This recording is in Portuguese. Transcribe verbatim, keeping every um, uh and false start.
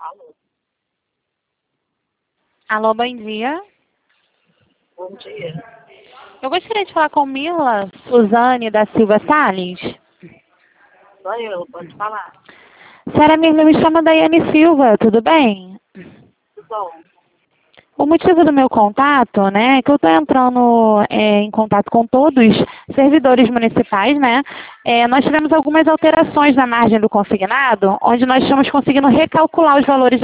Alô, Alô, bom dia. bom dia. Eu gostaria de falar com Mila Suzane da Silva Salles. Sou eu, pode falar. Senhora Mila, me chama Daiane Silva, tudo bem? Tudo bom? O motivo do meu contato, né, é que eu estou entrando é, em contato com todos os servidores municipais, né? É, nós tivemos algumas alterações na margem do consignado, onde nós estamos conseguindo recalcular os valores